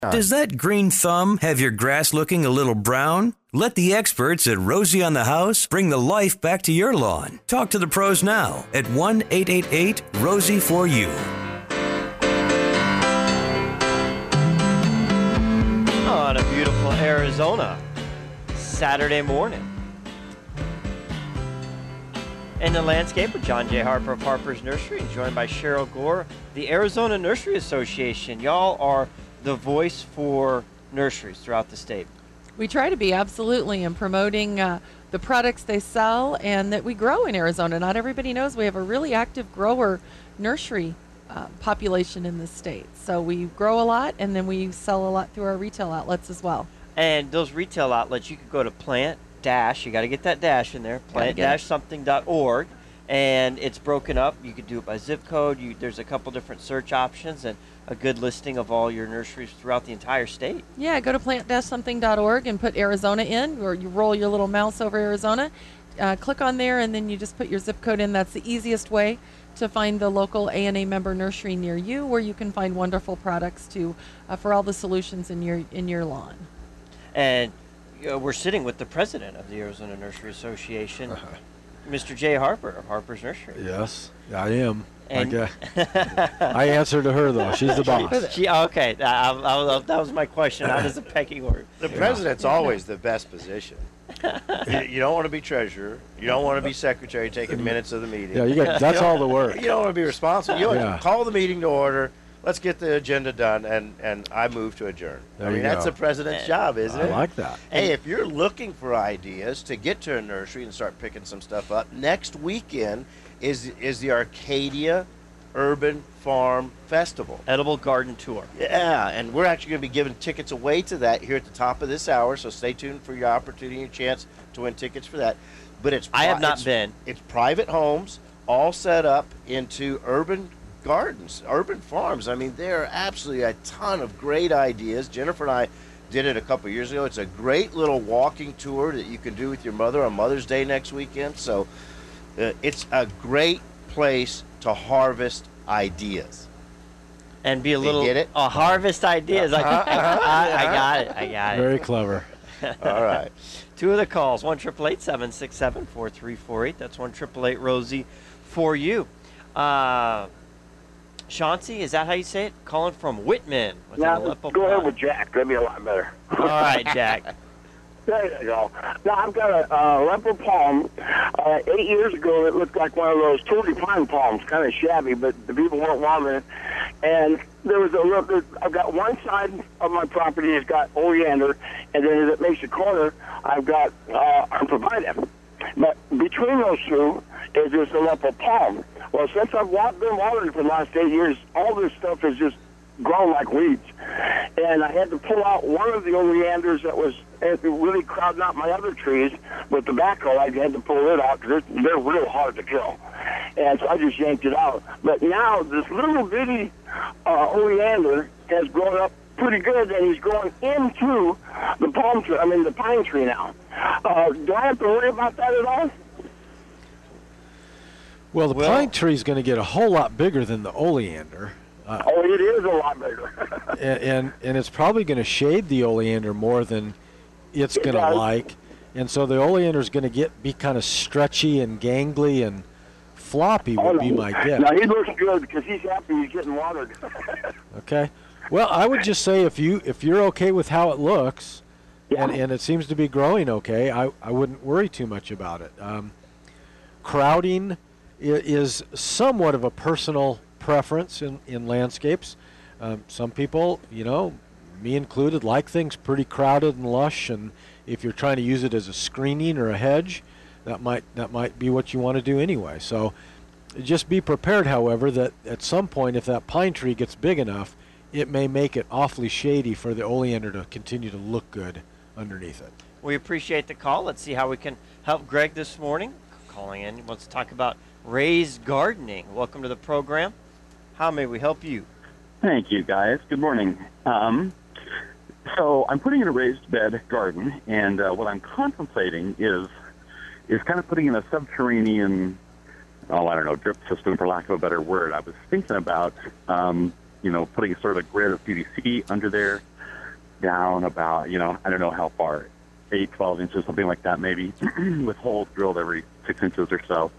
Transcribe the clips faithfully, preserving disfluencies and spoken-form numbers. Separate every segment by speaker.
Speaker 1: Does that green thumb have your grass looking a little brown? Let the experts at Rosie on the House bring the life back to your lawn. Talk to the pros now at one eight eight eight Rosie for you.
Speaker 2: On a beautiful Arizona Saturday morning. In the landscape with John J. Harper of Harper's Nursery, and joined by Cheryl Gore, the Arizona Nursery Association. Y'all are the voice for nurseries throughout the state.
Speaker 3: We try to be, absolutely, in promoting uh, the products they sell and that we grow in Arizona. Not everybody knows we have a really active grower nursery uh, population in the state. So we grow a lot, and then we sell a lot through our retail outlets as well.
Speaker 2: And those retail outlets, you could go to plant dash, you got to get that dash in there, plant dash something dot org, and it's broken up. You could do it by zip code. You, there's a couple different search options and a good listing of all your nurseries throughout the entire state.
Speaker 3: Yeah, go to plant dash something dot org and put Arizona in, or you roll your little mouse over Arizona, uh, click on there, and then you just put your zip code in. That's the easiest way to find the local A N A member nursery near you, where you can find wonderful products to uh, for all the solutions in your in your lawn.
Speaker 2: And you know, we're sitting with the president of the Arizona Nursery Association, uh-huh. Mister Jay Harper of Harper's Nursery.
Speaker 4: Yes, I am.
Speaker 2: And
Speaker 4: I, I answer to her, though. She's the boss.
Speaker 2: She, okay, I, I, I, that was my question. How does the pecking order?
Speaker 5: The president's yeah. always the best position. you, you don't want to be treasurer. You don't want to be secretary taking minutes of the meeting.
Speaker 4: Yeah, you got, that's
Speaker 5: you
Speaker 4: all the work.
Speaker 5: You don't want to be responsible. You
Speaker 4: yeah.
Speaker 5: call the meeting to order. Let's get the agenda done, and, and I move to adjourn.
Speaker 4: There
Speaker 5: I mean, that's
Speaker 4: go.
Speaker 5: the president's job, isn't
Speaker 4: I
Speaker 5: it?
Speaker 4: I like that.
Speaker 5: Hey, if you're looking for ideas to get to a nursery and start picking some stuff up, next weekend is is the Arcadia Urban Farm Festival.
Speaker 2: Edible Garden Tour.
Speaker 5: Yeah, and we're actually going to be giving tickets away to that here at the top of this hour, so stay tuned for your opportunity and chance to win tickets for that. But it's
Speaker 2: I have not
Speaker 5: it's,
Speaker 2: been.
Speaker 5: It's private homes, all set up into urban gardens, urban farms. I mean, there are absolutely a ton of great ideas. Jennifer and I did it a couple years ago. It's a great little walking tour that you can do with your mother on Mother's Day next weekend. So uh, it's a great place to harvest ideas.
Speaker 2: And be a
Speaker 5: you
Speaker 2: little
Speaker 5: get it?
Speaker 2: Uh, harvest ideas.
Speaker 5: Uh-huh,
Speaker 2: I,
Speaker 5: uh-huh,
Speaker 2: I, I
Speaker 5: uh-huh.
Speaker 2: got it. I got it.
Speaker 4: Very clever.
Speaker 5: All right.
Speaker 2: Two of the calls, one triple eight seven six seven four three four eight. That's one triple eight Rosie for you. Uh, Chauncey, is that how you say it? Calling from Whitman.
Speaker 6: Now, go ahead with Jack. That'd be a lot better.
Speaker 2: All right, Jack.
Speaker 6: There you go. Now, I've got a uh, leopard palm. Uh, eight years ago, it looked like one of those Tour Pine palms, kind of shabby, but the people weren't wanting it. And there was a little, I've got one side of my property has got oleander, and then as it makes a corner, I've got uh, arborvitae. But between those two is this leopard palm. Well, since I've been watering for the last eight years, all this stuff has just grown like weeds. And I had to pull out one of the oleanders that was really crowding out my other trees with the backhoe. I had to pull it out because they're, they're real hard to kill. And so I just yanked it out. But now this little bitty uh, oleander has grown up pretty good, and he's growing into the palm tree, I mean the pine tree now. Uh, do I have to worry about that at all?
Speaker 4: Well, the
Speaker 5: Well,
Speaker 4: pine tree is going to get a whole lot bigger than the oleander. Uh,
Speaker 6: Oh, it is a lot bigger.
Speaker 4: and, and and it's probably going to shade the oleander more than it's
Speaker 6: It
Speaker 4: going to
Speaker 6: does.
Speaker 4: like, and so the oleander is going to get be kind of stretchy and gangly and floppy would
Speaker 6: Oh,
Speaker 4: be
Speaker 6: no.
Speaker 4: my guess.
Speaker 6: Now, he looks good because he's happy he's getting watered.
Speaker 4: Okay. Well, I would just say if you if you're okay with how it looks,
Speaker 6: Yeah.
Speaker 4: and, and it seems to be growing okay, I, I wouldn't worry too much about it. Um, crowding i- is somewhat of a personal preference in, in landscapes. Um, some people, you know, me included, like things pretty crowded and lush, and if you're trying to use it as a screening or a hedge, that might that might be what you want to do anyway. So just be prepared, however, that at some point, if that pine tree gets big enough, it may make it awfully shady for the oleander to continue to look good underneath it.
Speaker 2: We appreciate the call. Let's see how we can help Greg this morning. Calling in, he wants to talk about raised gardening. Welcome to the program. How may we help you?
Speaker 7: Thank you, guys. Good morning. Um, so I'm putting in a raised bed garden, and uh, what I'm contemplating is is kind of putting in a subterranean, oh, I don't know, drip system, for lack of a better word. I was thinking about, um, you know, putting sort of a grid of P V C under there, down about, you know, I don't know how far, eight, twelve inches, something like that maybe, with holes drilled every six inches or so.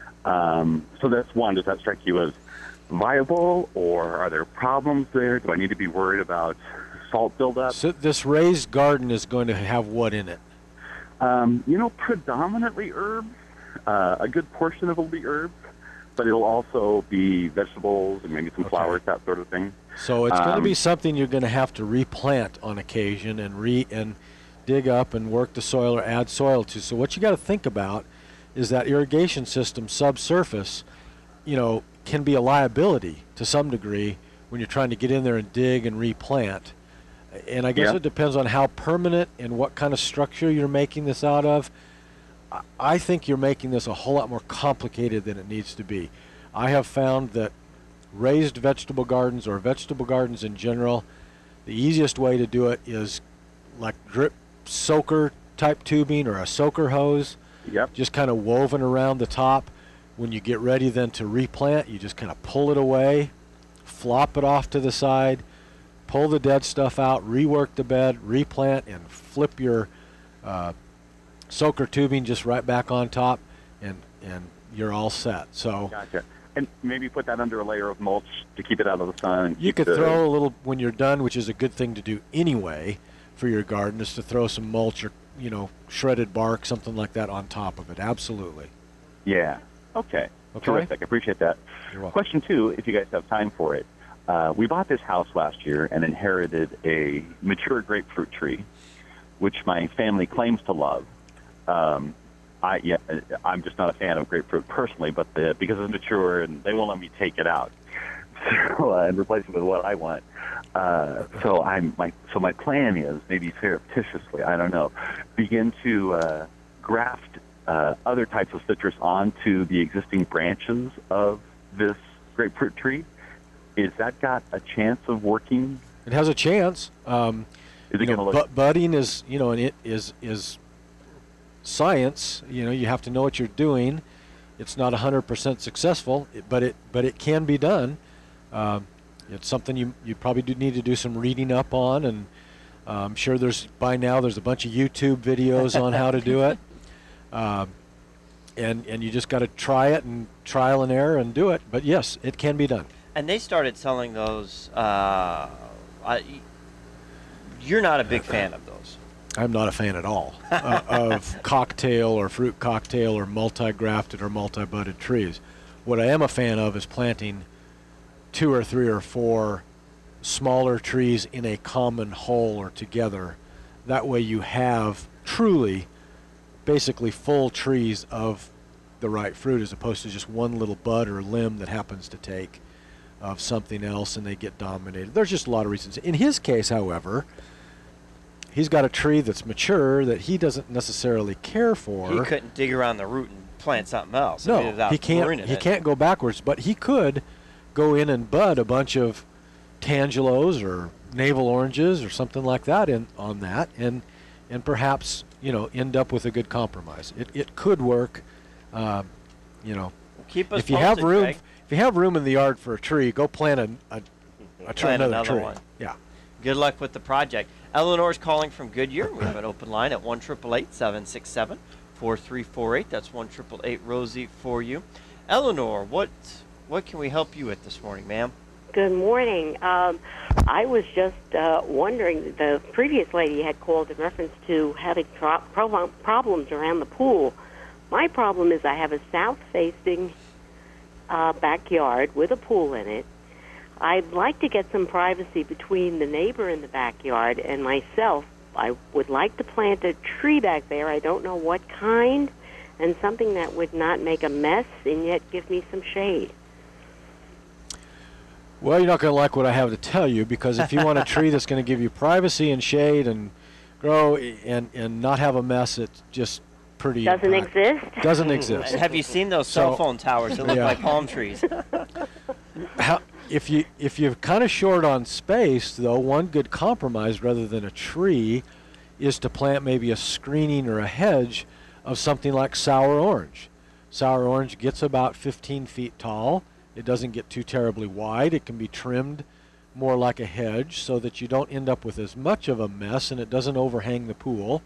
Speaker 7: Um, so that's one. Does that strike you as viable, or are there problems there? Do I need to be worried about salt buildup?
Speaker 4: So this raised garden is going to have what in it?
Speaker 7: Um, you know, predominantly herbs. Uh, a good portion of it will be herbs, but it'll also be vegetables and maybe some
Speaker 4: Okay.
Speaker 7: flowers, that sort of thing.
Speaker 4: So it's going to
Speaker 7: Um,
Speaker 4: be something you're going to have to replant on occasion and re and dig up and work the soil or add soil to. So what you got to think about is that irrigation system subsurface, you know, can be a liability to some degree when you're trying to get in there and dig and replant. And I guess
Speaker 7: Yeah.
Speaker 4: it depends on how permanent and what kind of structure you're making this out of. I- I think you're making this a whole lot more complicated than it needs to be. I have found that raised vegetable gardens or vegetable gardens in general, the easiest way to do it is like drip soaker type tubing or a soaker hose,
Speaker 7: Yep.
Speaker 4: just kind of woven around the top. When you get ready then to replant, you just kind of pull it away, flop it off to the side, pull the dead stuff out, rework the bed, replant, and flip your uh, soaker tubing just right back on top, and and you're all set. So
Speaker 7: Gotcha. And maybe put that under a layer of mulch to keep it out of the sun. And
Speaker 4: you
Speaker 7: keep
Speaker 4: could
Speaker 7: the,
Speaker 4: throw a little when you're done, which is a good thing to do anyway for your garden, is to throw some mulch or, you know, shredded bark, something like that on top of it. Absolutely.
Speaker 7: Yeah. Okay.
Speaker 4: Okay.
Speaker 7: Terrific. Appreciate that.
Speaker 4: You're welcome.
Speaker 7: Question two, if you guys have time for it. Uh, we bought this house last year and inherited a mature grapefruit tree, which my family claims to love. Um, I yeah, I'm just not a fan of grapefruit personally, but the, because it's mature and they won't let me take it out, so uh, and replace it with what I want. Uh, so I'm my so my plan is maybe surreptitiously, I don't know, begin to uh, graft uh, other types of citrus onto the existing branches of this grapefruit tree. Is that got a chance of working?
Speaker 4: It has a chance. Um,
Speaker 7: Is
Speaker 4: you
Speaker 7: it
Speaker 4: know,
Speaker 7: going to look?
Speaker 4: bu- budding is, you know, and it is is science. You know, you have to know what you're doing. It's not one hundred percent successful, it- but it but it can be done. Um, it's something you you probably do need to do some reading up on, and uh, I'm sure there's by now there's a bunch of YouTube videos on how to do it. Um, and and you just got to try it and trial and error and do it. But yes, it can be done.
Speaker 2: And they started selling those. Uh, I, you're not a big fan of those.
Speaker 4: I'm not a fan at all uh, of cocktail or fruit cocktail or multi-grafted or multi-budded trees. What I am a fan of is planting two or three or four smaller trees in a common hole or together. That way you have truly basically full trees of the right fruit as opposed to just one little bud or limb that happens to take of something else and they get dominated. There's just a lot of reasons. In his case, however, he's got a tree that's mature that he doesn't necessarily care for.
Speaker 2: He couldn't dig around the root and plant something else. I mean,
Speaker 4: No,
Speaker 2: without
Speaker 4: he can't.
Speaker 2: ruining
Speaker 4: He
Speaker 2: it.
Speaker 4: can't go backwards, but he could go in and bud a bunch of tangelos or navel oranges or something like that in on that, and and perhaps you know end up with a good compromise. It it could work. Um, you know,
Speaker 2: Keep us
Speaker 4: if you have
Speaker 2: posted,
Speaker 4: room,
Speaker 2: Greg.
Speaker 4: if you have room in the yard for a tree, go plant a a, a tree,
Speaker 2: Plant
Speaker 4: another,
Speaker 2: another
Speaker 4: tree.
Speaker 2: one.
Speaker 4: Yeah.
Speaker 2: Good luck with the project. Eleanor's calling from Goodyear. We have an open line at one eight eight eight, seven six seven, four three four eight. That's one eight eight eight, Rosie for you. Eleanor, what what can we help you with this morning, ma'am?
Speaker 8: Good morning. Um, I was just uh, wondering, the previous lady had called in reference to having tro- prob- problems around the pool. My problem is I have a south-facing uh, backyard with a pool in it. I'd like to get some privacy between the neighbor in the backyard and myself. I would like to plant a tree back there. I don't know what kind, and something that would not make a mess and yet give me some shade.
Speaker 4: Well, you're not going to like what I have to tell you, because if you want a tree that's going to give you privacy and shade and grow and and not have a mess, it's just pretty
Speaker 8: Doesn't
Speaker 4: impact-
Speaker 8: exist?
Speaker 4: Doesn't exist.
Speaker 2: Have you seen those cell
Speaker 4: So-
Speaker 2: phone towers that look
Speaker 4: Yeah.
Speaker 2: like palm trees?
Speaker 4: How, if you if you're kind of short on space, though, one good compromise rather than a tree is to plant maybe a screening or a hedge of something like sour orange. Sour orange gets about fifteen feet tall. It doesn't get too terribly wide. It can be trimmed more like a hedge so that you don't end up with as much of a mess and it doesn't overhang the pool.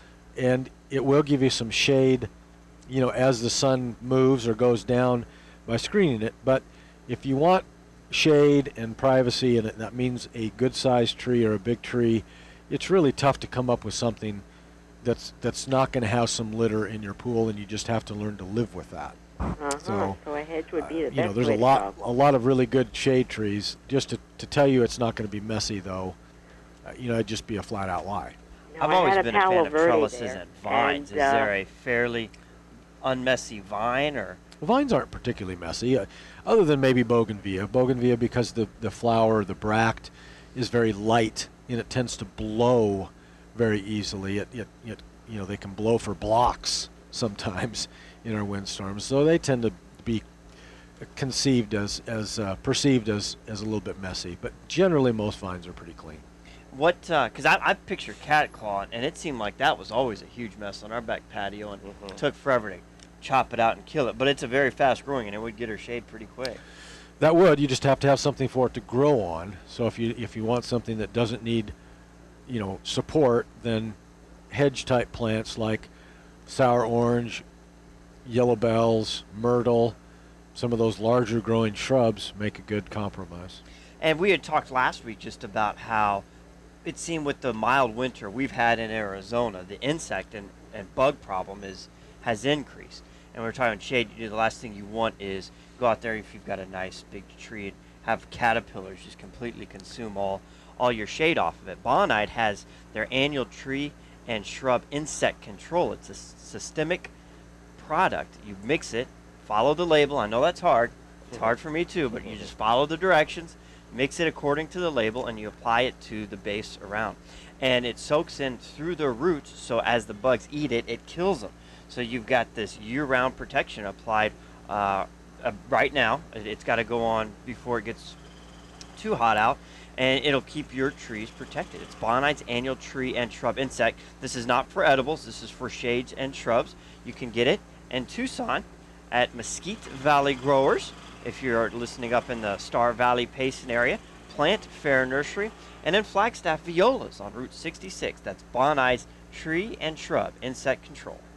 Speaker 4: And it will give you some shade, you know, as the sun moves or goes down by screening it. But if you want shade and privacy, and that means a good-sized tree or a big tree, it's really tough to come up with something that's that's not going to have some litter in your pool, and you just have to learn to live with that.
Speaker 8: Uh-huh.
Speaker 4: So,
Speaker 8: So a hedge would be the
Speaker 4: uh,
Speaker 8: best
Speaker 4: you know, there's
Speaker 8: way
Speaker 4: a
Speaker 8: to
Speaker 4: lot
Speaker 8: go.
Speaker 4: a lot of really good shade trees. Just to, to tell you it's not going to be messy, though, uh, you know, it'd just be a flat-out lie.
Speaker 8: Now,
Speaker 2: I've
Speaker 8: I
Speaker 2: always
Speaker 8: had
Speaker 2: been
Speaker 8: a
Speaker 2: a fan
Speaker 8: Palo
Speaker 2: of
Speaker 8: Verde
Speaker 2: trellises
Speaker 8: there,
Speaker 2: and vines.
Speaker 8: and,
Speaker 2: Is
Speaker 8: uh,
Speaker 2: there a fairly unmessy vine, or
Speaker 4: Vines aren't particularly messy, uh, other than maybe bougainvillea. Bougainvillea, because the, the flower, the bract, is very light, and it tends to blow very easily. It, it, it, you know, they can blow for blocks sometimes in our windstorms, so they tend to be conceived as, as uh, perceived as, as a little bit messy. But generally, most vines are pretty clean.
Speaker 2: what? Because I, I pictured catclaw, and it seemed like that was always a huge mess on our back patio, and
Speaker 5: Mhm.
Speaker 2: it took forever to chop it out and kill it. But it's a very fast growing, and it would get her shade pretty quick.
Speaker 4: That would. You just have to have something for it to grow on. So if you if you want something that doesn't need, you know, support, then hedge type plants like sour orange, yellow bells, myrtle, some of those larger growing shrubs make a good compromise.
Speaker 2: And we had talked last week just about how it seemed with the mild winter we've had in Arizona, the insect and, and bug problem is has increased. And we're talking shade. You know, the last thing you want is go out there if you've got a nice big tree and have caterpillars just completely consume all all your shade off of it. Bonide has their annual tree and shrub insect control. It's a s- systemic product. You mix it, follow the label. I know that's hard. It's hard for me too, but you just follow the directions, mix it according to the label, and you apply it to the base around. And it soaks in through the roots, so as the bugs eat it, it kills them. So you've got this year-round protection applied uh, uh, right now. It- It's got to go on before it gets too hot out, and it'll keep your trees protected. It's Bonide's annual tree and shrub insect. This is not for edibles. This is for shades and shrubs. You can get it in Tucson at Mesquite Valley Growers. If you're listening up in the Star Valley Payson area, Plant Fair Nursery, and in Flagstaff Violas on Route sixty-six. That's Bonide's tree and shrub insect control.